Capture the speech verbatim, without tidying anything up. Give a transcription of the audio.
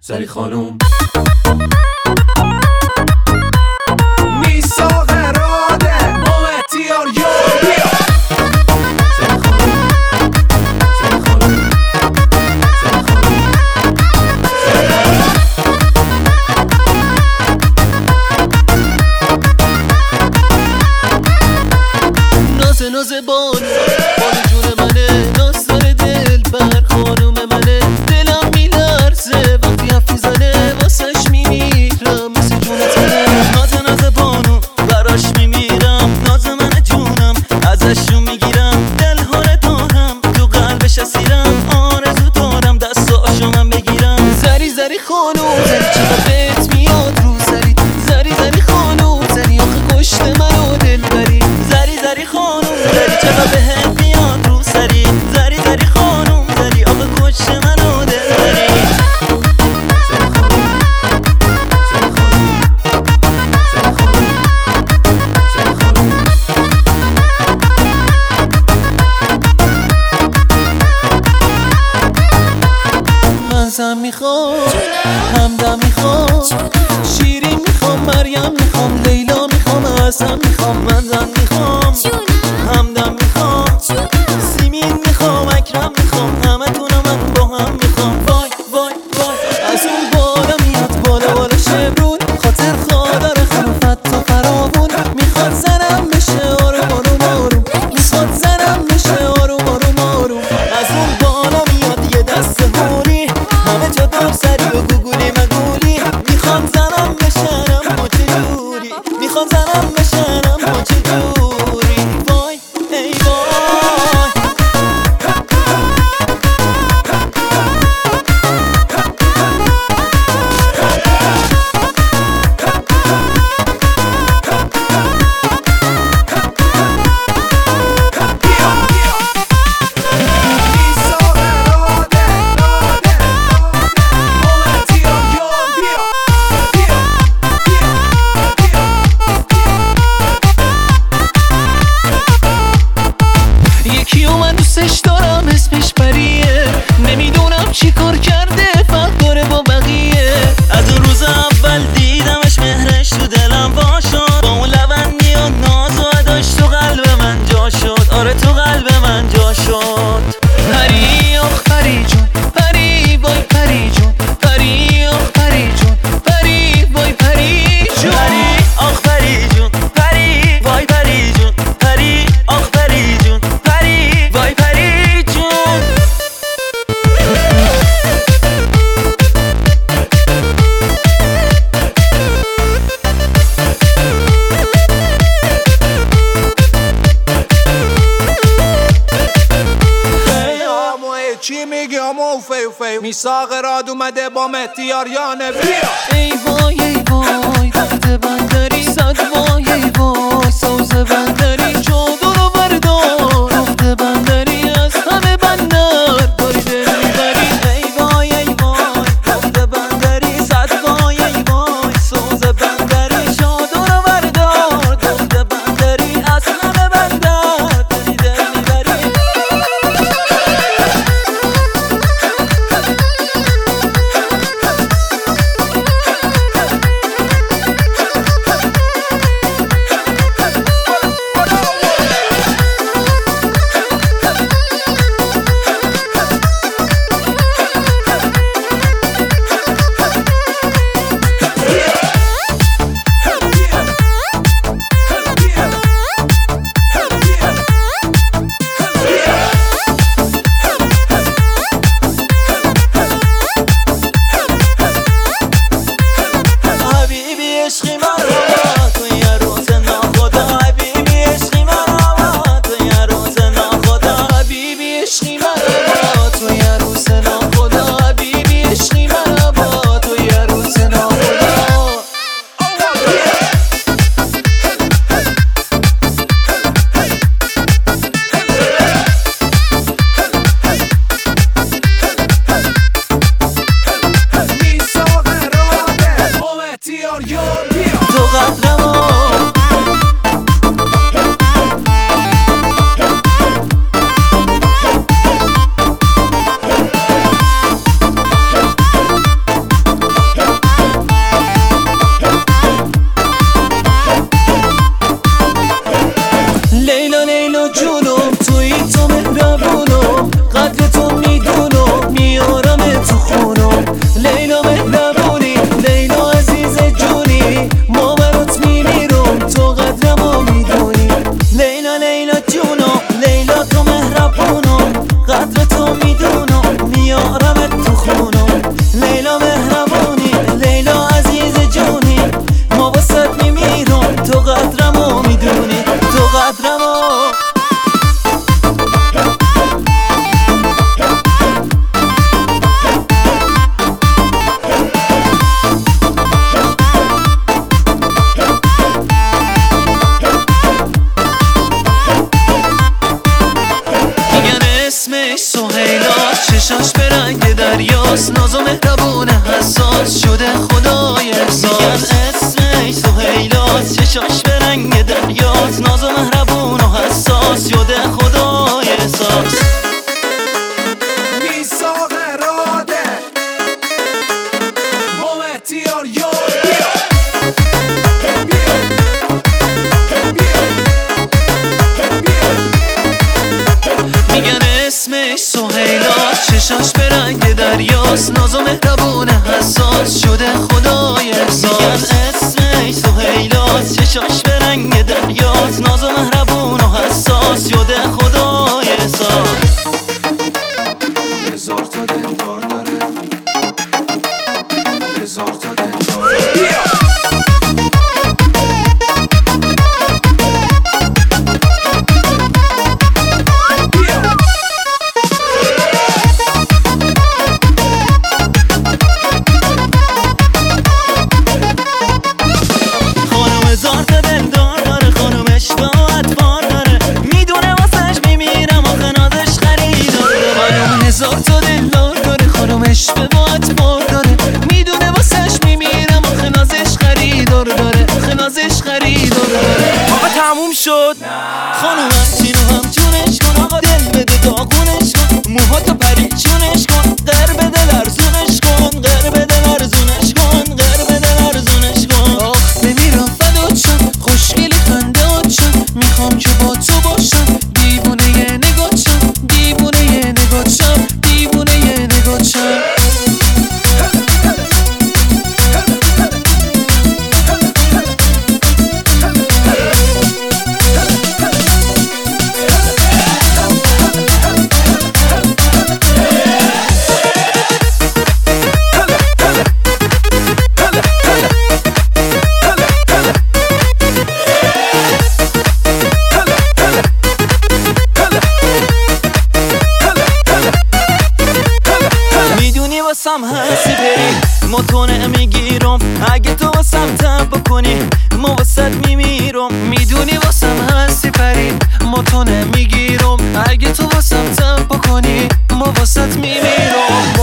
زری خانوم میثاق راده مهتیار یا بیا زری خانوم زری خانوم زری خانوم نازه نازه بانو بانو جون منه ناز داره دل بر خانوم منه دلم میلرزه وقتی حرف میزنه واسش میمیرم مثل جون تنه نازه نازه بانو براش میمیرم نازه من جونم ازشون میگیرم دل هاره دارم تو قلبش اسیرم آرزو دارم دستاشو من بگیرم زری زری خانوم زری چقدر بهت میاد رو زری زری زری خانوم زری آخه کشت منو دل بری زری زری خانوم زری چقدر بهت میاد رو سری زری زری خانوم زری آقا کشت منو دل بری زری خانوم زری خانوم زری خانوم زری خانوم مزم میخوام همدم میخوام شیرین میخوام مریم میخوام لیلا میخوام حسن میخوام منزم میخوام همدم میخوام سیمین میخوام اکرم میخوام همه تونو من با هم میخوام وای وای وای از اون بالا میاد بالا بالا شبرون خاطر خادر خلوفت تا فراون میخواد زنم بشه آروم آروم آروم میخواد زنم بشه آروم آروم آروم از اون بالا میاد یه دست هوری همه جا دار سری و گوگولی مگولی میخوام زنم بشنم با چه جوری میخوام زنم بشنم با چه جوری وای ای وای میثاق راده راده مهتیار یا بیا بیا بیا یکی و من دوستش دارم اسمش پریه نمیدونم چی کار کرده فرق داره با بقیه از اون روز اول دیدمش مهرش تو دلم وا شد با اون لبندی و ناز و اداش تو قلب من جا شد آره تو قلب من جا شد پری آخ پری جون پری وای پری جون پری آخ پری جون پری وای پری جون پری آخ پری جون پری وای پری جون پری آخ پری جون پری وای پری جون چی میگی همو فیو فیو میثاق راد اومده با مهتیار یانه بیا ای وای ای وای وقت بندری صد وای ای وای سوز بندری چادر و بردار وقت بندری از همه بندر داری دل میبری ای وای ای وای وقت بندری صد وای ای وای سوز بندری چادر و بردار وقت بندری از همه بندر داری دل میبری مهربونه حساس شده خدای احساس. اسمش سهیلاست، چشاش به رنگ دریاست، ناز و مهربون و حساس شده خدای احساس. میثاق اراده با اختیار یار بیا میگن اسمش سهیلاست، چشاش به رنگ دریاست، ناز و مهربون حساس شده خدای احساس. میگن اسمش سهیلاست، چشاش به رنگ دریاست، ناز و مهربون و حساس شده خدای احساس. هزار تا دلدار داره، هزار تا دلدار بیا هزار تا دلدار داره، خانومش با اطوار داره، میدونه واسش میمیرم آخه نازش خریدار داره. خانوم هزار تا دلدار داره، خانومش با اطوار داره، میدونه واسش میمیرم آخه نازش خریدار داره، آخه نازش خریدار داره. آقا تموم شد خانومم چینو هم جونش کن، آقا دل بده داغونش کن، موهاتو پریچونش کن، غر بده لرزونش کن، غر بده لرزونش کن، غر بده لرزونش کن. آخ بمیرم فدات شم، خوشگلی خنده‌ات شم، میخوام که با تو باشم، دیوونه یه نگات شم، دیوونه یه نگات شم، دیوونه یه نگات شم. واسم هستی بری متونه میگیرم، اگه تو واسم تب بکنی ما واسط میمیرم. میدونی واسم هستی پری متونه میگیرم، اگه تو واسم تب بکنی ما واسط میمیرم.